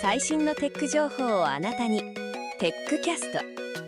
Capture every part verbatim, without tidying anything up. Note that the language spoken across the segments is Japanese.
最新のテック情報をあなたに。テックキャスト。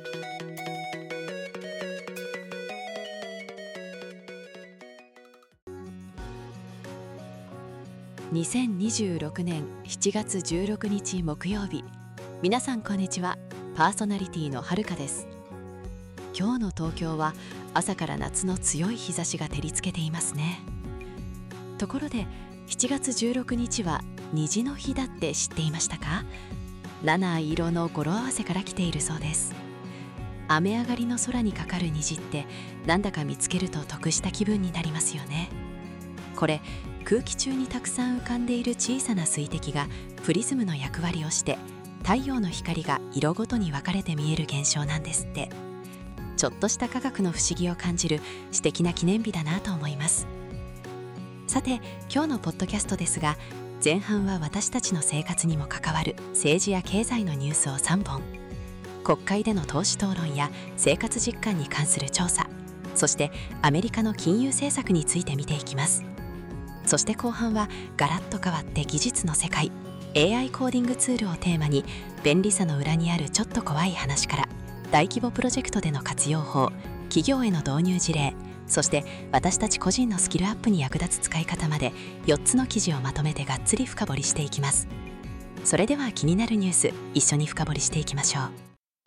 にせんにじゅうろくねんしちがつじゅうろくにち木曜日、皆さんこんにちは。パーソナリティのはるかです。今日の東京は朝から夏の強い日差しが照りつけていますね。ところでしちがつじゅうろくにちは虹の日だって知っていましたか？なな色の語呂合わせから来ているそうです。雨上がりの空にかかる虹ってなんだか見つけると得した気分になりますよね。これ空気中にたくさん浮かんでいる小さな水滴がプリズムの役割をして太陽の光が色ごとに分かれて見える現象なんですって。ちょっとした科学の不思議を感じる素敵な記念日だなと思います。さて今日のポッドキャストですが、前半は私たちの生活にも関わる政治や経済のニュースをさんぼん、国会での党首討論や生活実感に関する調査、そしてアメリカの金融政策について見ていきます。そして後半はガラッと変わって技術の世界、 エーアイ コーディングツールをテーマに便利さの裏にあるちょっと怖い話から大規模プロジェクトでの活用法、企業への導入事例、そして私たち個人のスキルアップに役立つ使い方までよっつの記事をまとめてがっつり深掘りしていきます。それでは気になるニュース、一緒に深掘りしていきましょう。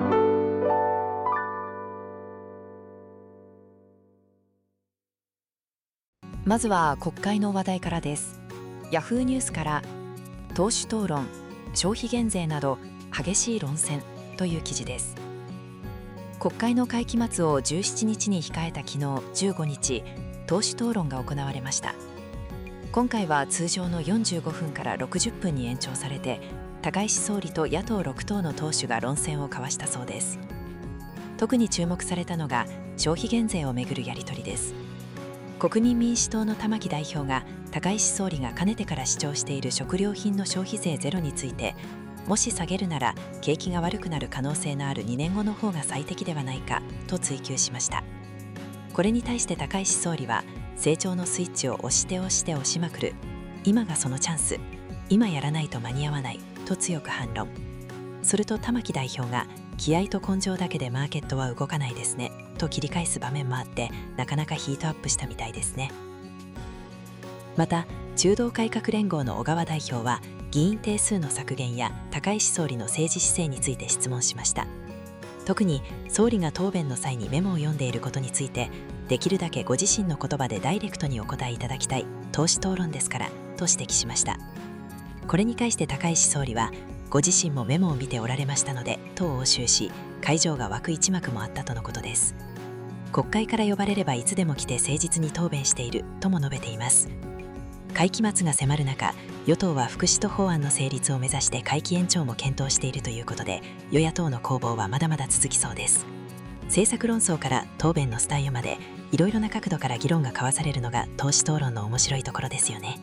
まずは国会の話題からです。ヤフーニュースから党首討論、消費減税など激しい論戦という記事です。国会の会期末をじゅうしちにちに控えた昨日じゅうごにち、党首討論が行われました。今回は通常のよんじゅうごふんからろくじゅっぷんに延長されて、高市総理と野党ろくとうの党首が論戦を交わしたそうです。特に注目されたのが消費減税をめぐるやり取りです。国民民主党の玉木代表が高市総理がかねてから主張している食料品の消費税ゼロについて、もし下げるなら景気が悪くなる可能性のあるにねんごの方が最適ではないかと追及しました。これに対して高市総理は、成長のスイッチを押して押して押しまくる、今がそのチャンス、今やらないと間に合わないと強く反論。すると玉木代表が、気合と根性だけでマーケットは動かないですねと切り返す場面もあって、なかなかヒートアップしたみたいですね。また中道改革連合の小川代表は、議員定数の削減や高市総理の政治姿勢について質問しました。特に総理が答弁の際にメモを読んでいることについて、できるだけご自身の言葉でダイレクトにお答えいただきたい、党首討論ですからと指摘しました。これに対して高市総理は、ご自身もメモを見ておられましたのでと応酬し、会場が沸く一幕もあったとのことです。国会から呼ばれればいつでも来て誠実に答弁しているとも述べています。会期末が迫る中、与党は福祉と法案の成立を目指して会期延長も検討しているということで、与野党の攻防はまだまだ続きそうです。政策論争から答弁のスタイルまで、いろいろな角度から議論が交わされるのが党首討論の面白いところですよね。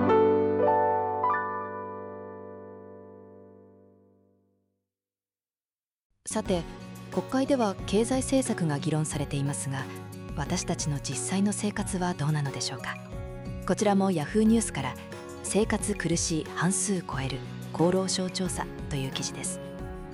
さて国会では経済政策が議論されていますが、私たちの実際の生活はどうなのでしょうか。こちらもヤフーニュースから、生活苦しい半数超える厚労省調査という記事です。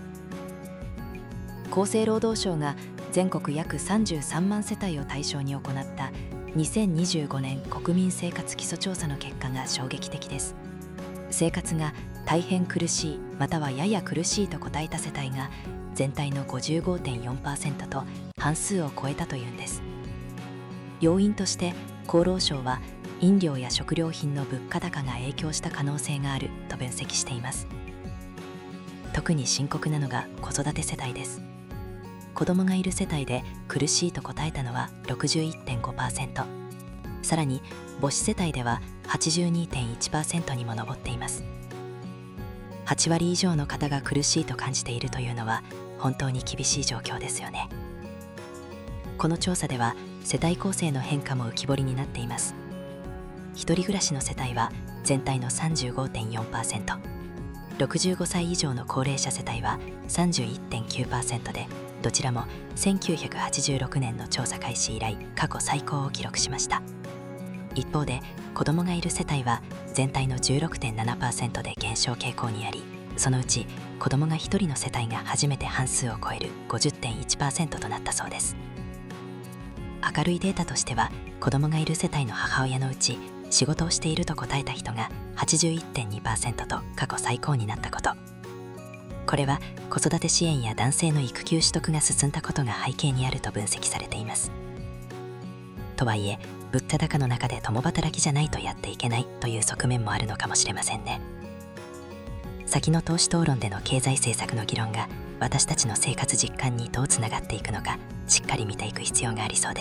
厚生労働省が全国約さんじゅうさんまん世帯を対象に行ったにせんにじゅうごねん国民生活基礎調査の結果が衝撃的です。生活が大変苦しいまたはやや苦しいと答えた世帯が全体の ごじゅうごてんよんパーセント と半数を超えたというんです。要因として厚労省は、飲料や食料品の物価高が影響した可能性があると分析しています。特に深刻なのが子育て世帯です。子供がいる世帯で苦しいと答えたのは ろくじゅういってんごパーセント、さらに母子世帯では はちじゅうにてんいちパーセント にも上っています。はちわり以上の方が苦しいと感じているというのは本当に厳しい状況ですよね。この調査では世帯構成の変化も浮き彫りになっています。一人暮らしの世帯は全体の さんじゅうごてんよんパーセント、ろくじゅうごさい以上の高齢者世帯は さんじゅういってんきゅうパーセント で、どちらもせんきゅうひゃくはちじゅうろくねんの調査開始以来過去最高を記録しました。一方で子供がいる世帯は全体の じゅうろくてんななパーセント で減少傾向にあり、 そのうち子どもがひとりの世帯が初めて半数を超える ごじゅってんいちパーセント となったそうです。明るいデータとしては、子どもがいる世帯の母親のうち仕事をしていると答えた人が はちじゅういってんにパーセント と過去最高になったこと。これは子育て支援や男性の育休取得が進んだことが背景にあると分析されています。とはいえ、物価高の中で共働きじゃないとやっていけないという側面もあるのかもしれませんね。先の党首討論での経済政策の議論が私たちの生活実感にどうつながっていくのか、しっかり見ていく必要がありそうです。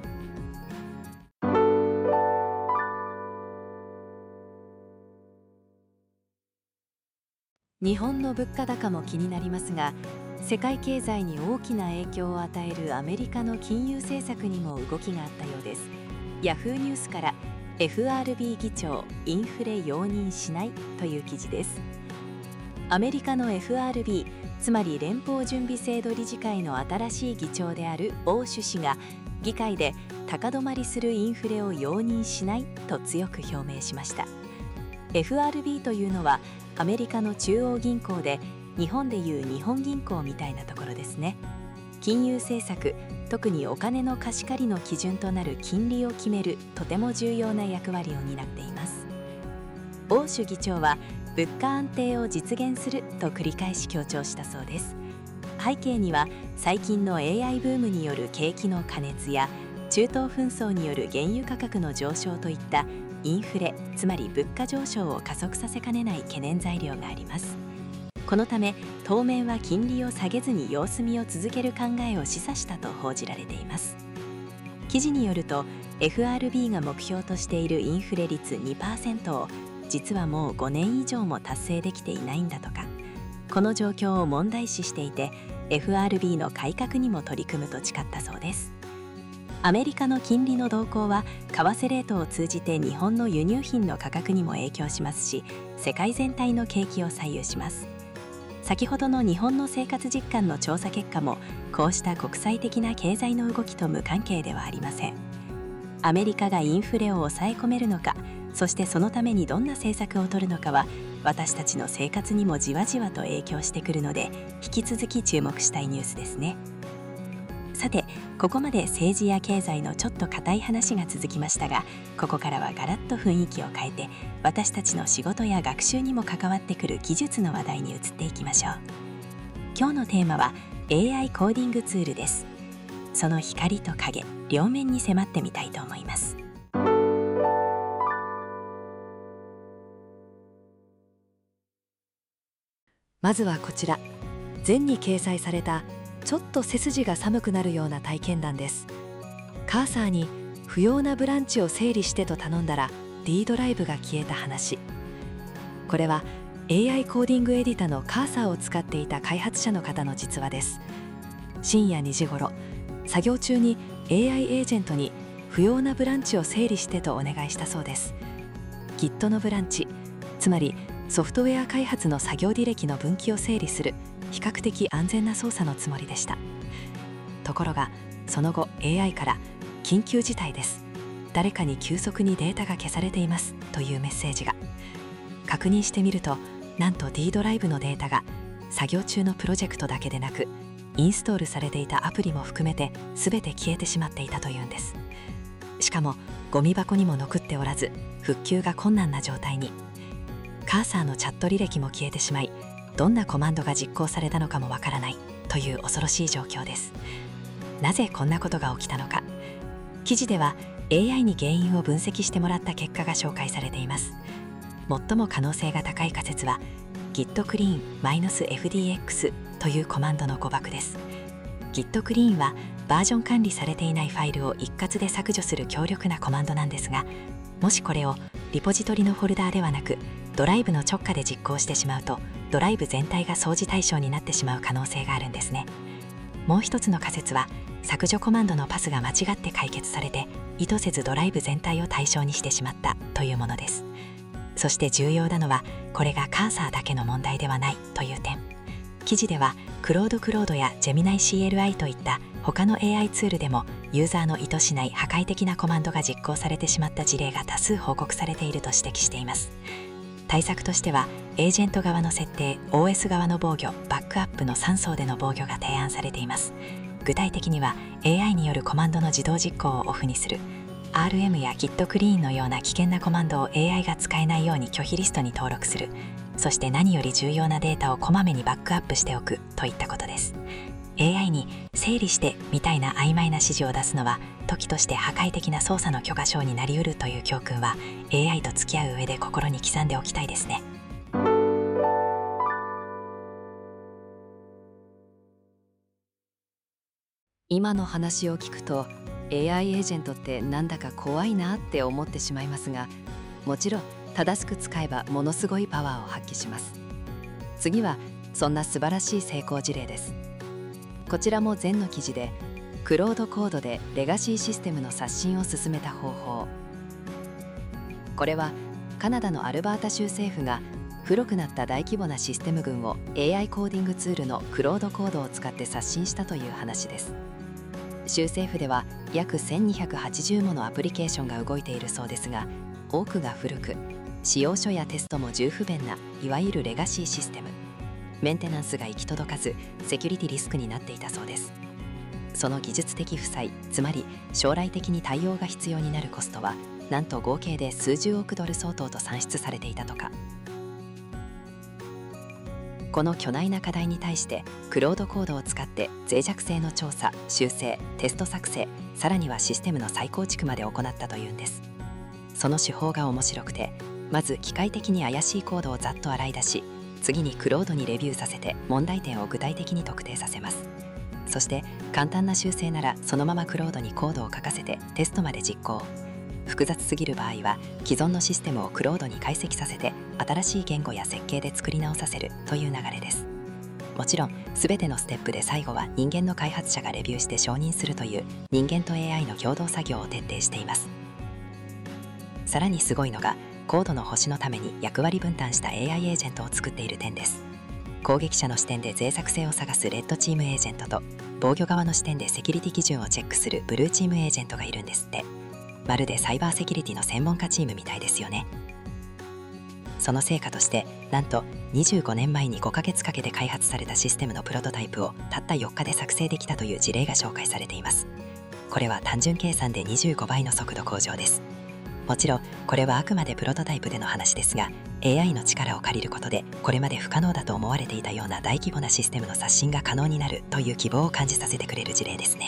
日本の物価高も気になりますが、世界経済に大きな影響を与えるアメリカの金融政策にも動きがあったようです。ヤフーニュースから エフアールビー 議長インフレ容認しないという記事です。アメリカの エフアールビー、つまり連邦準備制度理事会の新しい議長であるオウシュ氏が議会で高止まりするインフレを容認しないと強く表明しました。 エフアールビー というのはアメリカの中央銀行で、日本でいう日本銀行みたいなところですね。金融政策、特にお金の貸し借りの基準となる金利を決めるとても重要な役割を担っています。オウシュ議長は物価安定を実現すると繰り返し強調したそうです。背景には最近の エーアイ ブームによる景気の過熱や中東紛争による原油価格の上昇といったインフレ、つまり物価上昇を加速させかねない懸念材料があります。このため当面は金利を下げずに様子見を続ける考えを示唆したと報じられています。記事によると エフアールビー が目標としているインフレ率 にパーセント を実はもうごねん以上も達成できていないんだとか。この状況を問題視していて エフアールビー の改革にも取り組むと誓ったそうです。アメリカの金利の動向は為替レートを通じて日本の輸入品の価格にも影響しますし、世界全体の景気を左右します。先ほどの日本の生活実感の調査結果もこうした国際的な経済の動きと無関係ではありません。アメリカがインフレを抑え込めるのか、そしてそのためにどんな政策を取るのかは私たちの生活にもじわじわと影響してくるので、引き続き注目したいニュースですね。さて、ここまで政治や経済のちょっと硬い話が続きましたが、ここからはガラッと雰囲気を変えて私たちの仕事や学習にも関わってくる技術の話題に移っていきましょう。今日のテーマは エーアイ コーディングツールです。その光と影、両面に迫ってみたいと思います。 まずはこちら、前に掲載されたちょっと背筋が寒くなるような体験談です。カーサーに不要なブランチを整理してと頼んだら D ドライブが消えた話。これは エーアイ コーディングエディタのカーサーを使っていた開発者の方の実話です。深夜にじ頃、作業中に エーアイ エージェントに不要なブランチを整理してとお願いしたそうです。 Git のブランチ、つまりソフトウェア開発の作業履歴の分岐を整理する比較的安全な操作のつもりでした。ところがその後 エーアイ から緊急事態です、誰かに急速にデータが消されていますというメッセージが。確認してみると、なんと D ドライブのデータが作業中のプロジェクトだけでなくインストールされていたアプリも含めて全て消えてしまっていたというんです。しかもゴミ箱にも残っておらず復旧が困難な状態に。カーサーのチャット履歴も消えてしまい、どんなコマンドが実行されたのかもわからないという恐ろしい状況です。なぜこんなことが起きたのか。記事では エーアイ に原因を分析してもらった結果が紹介されています。最も可能性が高い仮説は Git clean-エフディーエックス というコマンドの誤爆です。 Git clean はバージョン管理されていないファイルを一括で削除する強力なコマンドなんですが、もしこれをリポジトリのフォルダーではなくドライブの直下で実行してしまうと、ドライブ全体が掃除対象になってしまう可能性があるんですね。もう一つの仮説は削除コマンドのパスが間違って解決されて意図せずドライブ全体を対象にしてしまったというものです。そして重要なのは、これがカーサーだけの問題ではないという点。記事ではクロードクロードやジェミナイ シーエルアイ といった他の エーアイ ツールでもユーザーの意図しない破壊的なコマンドが実行されてしまった事例が多数報告されていると指摘しています。 対策としてはエージェント側の設定、オーエス 側の防御、バックアップのさん層での防御が提案されています。具体的には エーアイ によるコマンドの自動実行をオフにする、 アールエム や Git クリーンのような危険なコマンドを エーアイ が使えないように拒否リストに登録する、そして何より重要なデータをこまめにバックアップしておくといったことです。エーアイ に整理してみたいな曖昧な指示を出すのは時として破壊的な操作の許可証になりうるという教訓は エーアイ と付き合う上で心に刻んでおきたいですね。 今の話を聞くと エーアイ エージェントってなんだか怖いなって思ってしまいますが、もちろん正しく使えばものすごいパワーを発揮します。次はそんな素晴らしい成功事例です。こちらも前の記事でクロードコードでレガシーシステムの刷新を進めた方法。これはカナダのアルバータ州政府が古くなった大規模なシステム群を エーアイ コーディングツールのクロードコードを使って刷新したという話です。州政府では約せんにひゃくはちじゅうものアプリケーションが動いているそうですが、多くが古く、使用書やテストも十不便ないわゆるレガシーシステム。メンテナンスが行き届かずセキュリティリスクになっていたそうです。その技術的負債、つまり将来的に対応が必要になるコストはなんと合計で数十億ドル相当と算出されていたとか。この巨大な課題に対してクロードコードを使って脆弱性の調査、修正、テスト作成、さらにはシステムの再構築まで行ったというんです。その手法が面白くて、まず機械的に怪しいコードをざっと洗い出し、次にクロードにレビューさせて問題点を具体的に特定させます。そして簡単な修正ならそのままクロードにコードを書かせてテストまで実行。複雑すぎる場合は既存のシステムをクロードに解析させて新しい言語や設計で作り直させるという流れです。もちろん全てのステップで最後は人間の開発者がレビューして承認するという人間と エーアイ の共同作業を徹底しています。さらにすごいのがコードの保守のために役割分担した エーアイ エージェントを作っている点です。攻撃者の視点で脆弱性を探すレッドチームエージェントと防御側の視点でセキュリティ基準をチェックするブルーチームエージェントがいるんですって。まるでサイバーセキュリティの専門家チームみたいですよね。その成果としてなんとにじゅうごねんまえにごかげつかけて開発されたシステムのプロトタイプをたったよっかで作成できたという事例が紹介されています。これは単純計算でにじゅうごばいの速度向上です。もちろんこれはあくまでプロトタイプでの話ですが、 エーアイ の力を借りることでこれまで不可能だと思われていたような大規模なシステムの刷新が可能になるという希望を感じさせてくれる事例ですね。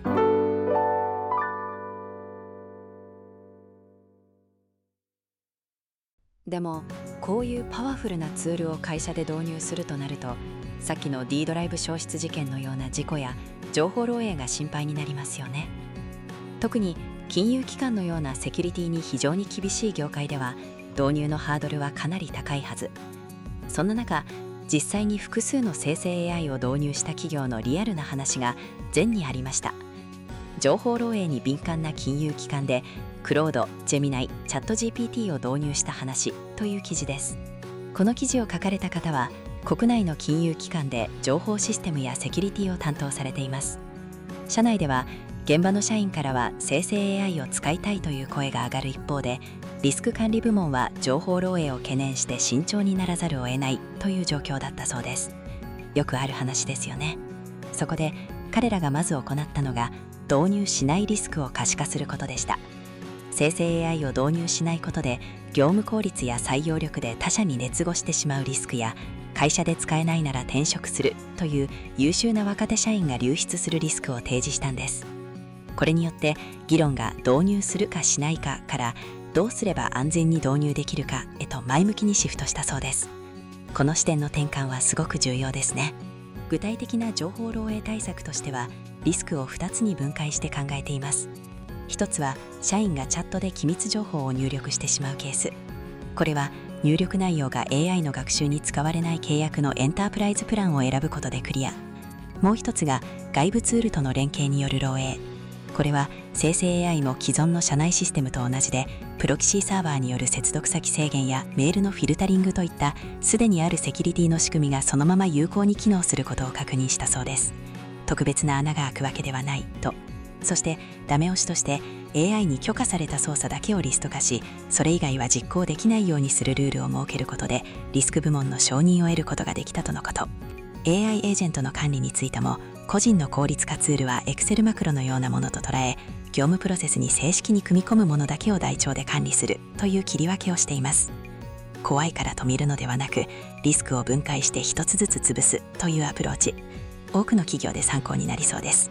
でもこういうパワフルなツールを会社で導入するとなると、さっきの D ドライブ消失事件のような事故や情報漏洩が心配になりますよね。特に金融機関のようなセキュリティに非常に厳しい業界では導入のハードルはかなり高いはず。そんな中、実際に複数の生成 エーアイ を導入した企業のリアルな話が前にありました。情報漏洩に敏感な金融機関でクロード、ジェミナイ、チャット ジーピーティー を導入した話という記事です。この記事を書かれた方は国内の金融機関で情報システムやセキュリティを担当されています。社内では現場の社員からは生成 エーアイ を使いたいという声が上がる一方で、リスク管理部門は情報漏洩を懸念して慎重にならざるを得ないという状況だったそうです。よくある話ですよね。そこで彼らがまず行ったのが導入しないリスクを可視化することでした。生成 エーアイ を導入しないことで業務効率や採用力で他社に劣後してしまうリスクや、会社で使えないなら転職するという優秀な若手社員が流出するリスクを提示したんです。これによって議論が導入するかしないかからどうすれば安全に導入できるかへと前向きにシフトしたそうです。この視点の転換はすごく重要ですね。具体的な情報漏洩対策としてはリスクをふたつに分解して考えています。ひとつは社員がチャットで機密情報を入力してしまうケース。これは入力内容が エーアイ の学習に使われない契約のエンタープライズプランを選ぶことでクリア。もう一つが外部ツールとの連携による漏洩。これは生成 エーアイも既存の社内システムと同じで、プロキシーサーバーによる接続先制限やメールのフィルタリングといったすでにあるセキュリティの仕組みがそのまま有効に機能することを確認したそうです。特別な穴が開くわけではないと。 そしてダメ押しとして エーアイ に許可された操作だけをリスト化し、それ以外は実行できないようにするルールを設けることでリスク部門の承認を得ることができたとのこと。 エーアイ エージェントの管理についても、個人の効率化ツールは Excel マクロのようなものと捉え、業務プロセスに正式に組み込むものだけを台帳で管理するという切り分けをしています。怖いから止めるのではなく、リスクを分解して一つずつ潰すというアプローチ、多くの企業で参考になりそうです。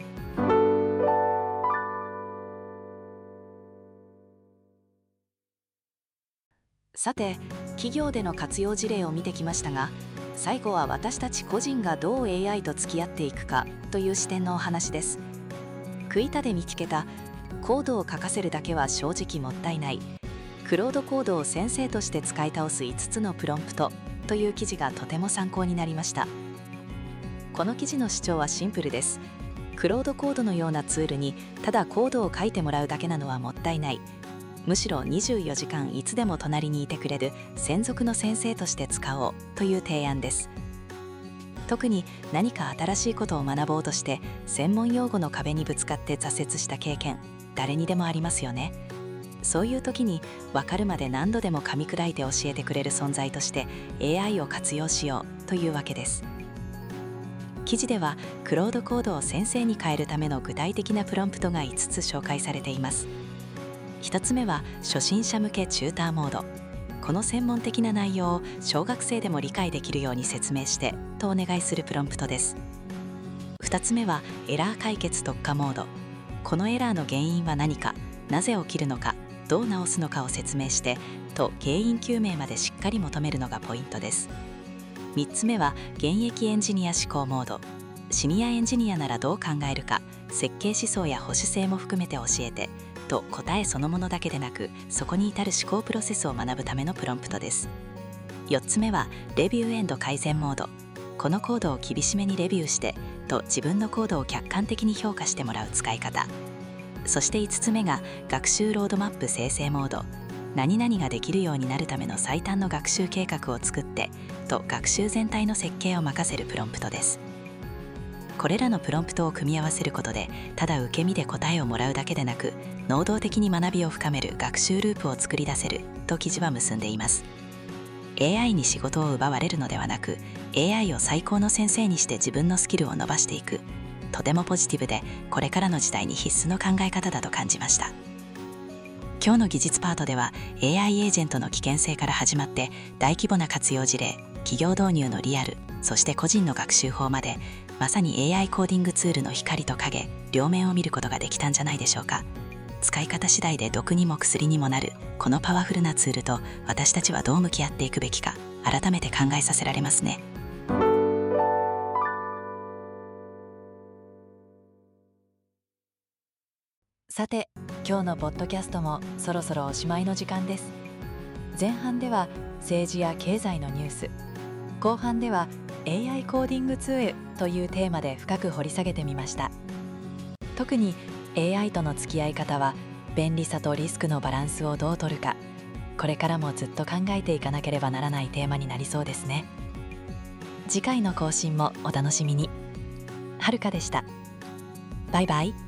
さて、企業での活用事例を見てきましたが、最後は私たち個人がどう エーアイ と付き合っていくかという視点のお話です。クイタで見つけたコードを書かせるだけは正直もったいない、クロードコードを先生として使い倒すいつつのプロンプトという記事がとても参考になりました。この記事の主張はシンプルです。クロードコードのようなツールにただコードを書いてもらうだけなのはもったいない。むしろにじゅうよじかんいつでも隣にいてくれる専属の先生として使おうという提案です。特に何か新しいことを学ぼうとして専門用語の壁にぶつかって挫折した経験、誰にでもありますよね。そういう時に分かるまで何度でも噛み砕いて教えてくれる存在として エーアイ を活用しようというわけです。記事ではクロードコードを先生に変えるための具体的なプロンプトがいつつ紹介されています。ひとつめは初心者向けチューターモード。この専門的な内容を小学生でも理解できるように説明してとお願いするプロンプトです。ふたつめはエラー解決特化モード。このエラーの原因は何か、なぜ起きるのか、どう直すのかを説明してと原因究明までしっかり求めるのがポイントです。みっつめは現役エンジニア思考モード。シニアエンジニアならどう考えるか、設計思想や保守性も含めて教えてと答えそのものだけでなく、そこに至る思考プロセスを学ぶためのプロンプトです。よっつめはレビューエンド改善モード。このコードを厳しめにレビューしてと自分のコードを客観的に評価してもらう使い方。そしていつつめが学習ロードマップ生成モード。何々ができるようになるための最短の学習計画を作ってと学習全体の設計を任せるプロンプトです。これらのプロンプトを組み合わせることで、ただ受け身で答えをもらうだけでなく、能動的に学びを深める学習ループを作り出せると記事は結んでいます。エーアイ に仕事を奪われるのではなく、エーアイ を最高の先生にして自分のスキルを伸ばしていく、とてもポジティブでこれからの時代に必須の考え方だと感じました。今日の技術パートでは エーアイ エージェントの危険性から始まって大規模な活用事例、企業導入のリアル、そして個人の学習法まで、まさに エーアイ コーディングツールの光と影、両面を見ることができたんじゃないでしょうか。使い方次第で毒にも薬にもなるこのパワフルなツールと私たちはどう向き合っていくべきか、改めて考えさせられますね。 さて、今日のポッドキャストもそろそろおしまいの時間です。前半では政治や経済のニュース、後半では エーアイ コーディングツールというテーマで深く掘り下げてみました。特に エーアイ との付き合い方は便利さとリスクのバランスをどう取るか、これからもずっと考えていかなければならないテーマになりそうですね。次回の更新もお楽しみに。はるかでした。バイバイ。